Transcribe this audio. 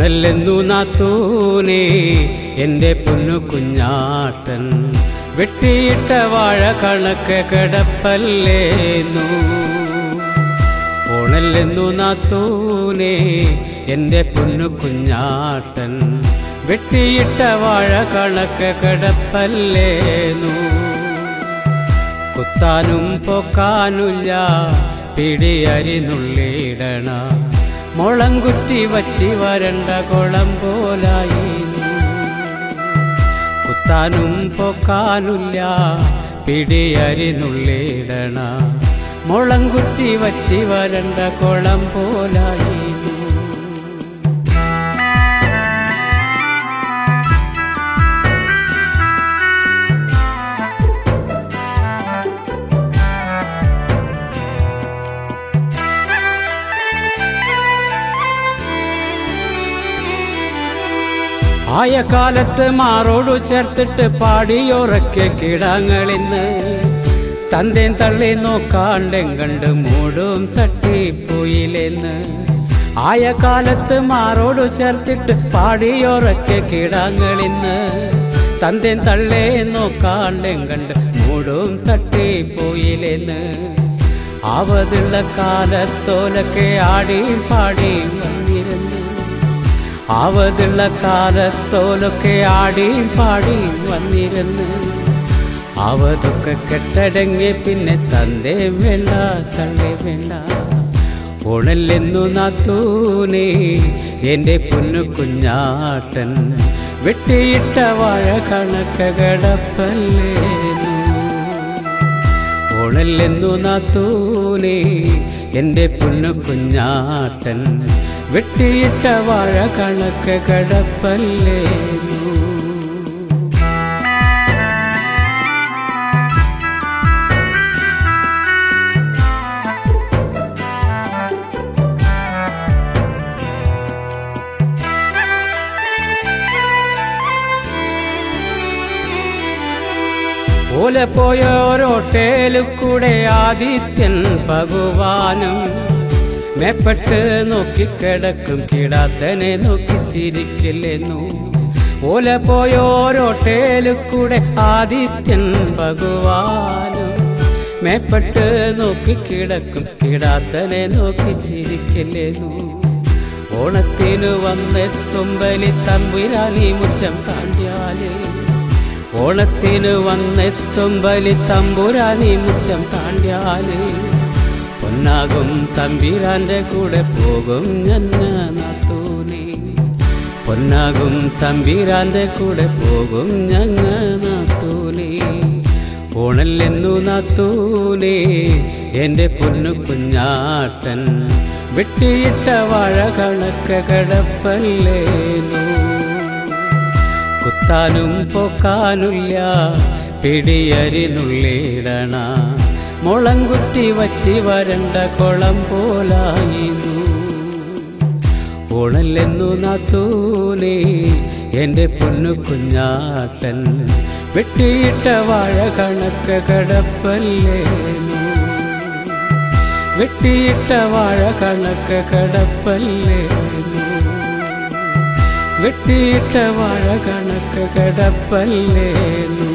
ഓണല്ലെന്നു നാത്തൂനേ എൻ്റെ പൊന്നു കുഞ്ഞാട്ടൻ വെട്ടിയിട്ട വാഴ കണക്ക് കിടപ്പല്ലേന്നു. ഓണല്ലെന്നു നാത്തൂനേ എൻ്റെ പൊന്നു കുഞ്ഞാട്ടൻ വെട്ടിയിട്ട വാഴ കണക്ക് കിടപ്പല്ലേന്നു. കുത്താനും പൊക്കാനുമില്ല പിടിയരിനുള്ളിടണ മുളങ്കുറ്റി വറ്റി വരണ്ട കുളം പോലായിരുന്നു. കുത്താനും പൊക്കാനുമില്ല പിടിയരിനുള്ളിടണ മുളങ്കുറ്റി വറ്റി വരണ്ട കുളം പോലായിരുന്നു. ആയ കാലത്ത് മാറോടു ചേർത്തിട്ട് പാടിയുറക്കെ കിടാങ്ങളിന്ന് തന്തേൻ തള്ളി നോക്കാണ്ടെങ്കണ്ട് മൂടും തട്ടിപ്പോയില്ലെന്ന്. ആയ കാലത്ത് മാറോടു ചേർത്തിട്ട് പാടിയുറക്കെ കിടാങ്ങളിന്ന് തന്തേൻ തള്ളേ നോക്കാണ്ടെങ്കണ്ട് മൂടും തട്ടിപ്പോയില്ലെന്ന്. ആവതുള്ള കാലത്തോലൊക്കെ ആടിയും പാടിയും വന്നിരുന്നു. ആവതുള്ള കാലത്തോലൊക്കെ ആടിയും പാടിയും വന്നിരുന്നു. അവതൊക്കെ കെട്ടടങ്ങി പിന്നെ തന്തേ വേണ്ട തള്ളേ വേണ്ട. ഓണല്ലെന്നു നാത്തൂനേ എൻ്റെ പൊന്നു കുഞ്ഞാട്ടൻ വെട്ടിയിട്ട വാഴ കണക്ക് കിടപ്പല്ലേന്നു. ഓണല്ലെന്നു നാത്തൂനേ എൻ്റെ പൊന്നു കുഞ്ഞാട്ടൻ വെട്ടിയിട്ട വാഴ കണക്ക് കിടപ്പല്ലേന്നു. ഓല പോയോരോട്ടേലു കൂടെ ആദിത്യൻ ഭഗവാനും മേപ്പെട്ട് നോക്കിക്കിടക്കും കിടാത്തനെ നോക്കി ചിരിക്കില്ലെന്നു. ഓല പോയോരോട്ടേലു കൂടെ ആദിത്യൻ ഭഗവാനും മേപ്പെട്ട് നോക്കിക്കിടക്കും കിടാത്തനെ നോക്കി ചിരിക്കില്ലെന്നു. ഓണത്തിനു വന്നെത്തും ബലി തമ്പുരാനീ മുറ്റം താണ്ടിയാലേ. ഓണത്തിനു വന്നെത്തും ബലി തമ്പുരാനീ മുറ്റം താണ്ടിയാലേ. പൊന്നാകും തമ്പീരാന്റെ കൂടെ പോകും ഞന്ന നാത്തൂനേ. പൊന്നാകും തമ്പീരാന്റെ കൂടെ പോകും ഞങ്ങ നാത്തൂനേ. ഓണല്ലെന്നു നാത്തൂനേ എൻ്റെ പൊന്നു കുഞ്ഞാട്ടൻ വെട്ടിയിട്ട വാഴ കണക്ക് കിടപ്പല്ലേന്നു. കുത്താനും പൊക്കാനുമില്ല പിടിയരിനുള്ളിടണ മുളങ്കുറ്റി വറ്റി വരണ്ട കുളം പോലായിരുന്നു. ഓണല്ലെന്നു നാത്തൂനേ എൻ്റെ പൊന്നു കുഞ്ഞാട്ടൻ വെട്ടിയിട്ട വാഴ കണക്ക് കിടപ്പല്ലേന്നു. വെട്ടിയിട്ട വാഴ കണക്ക് കിടപ്പല്ലേന്നു. വെട്ടിയിട്ട വാഴ കണക്ക് കിടപ്പല്ലേന്നു.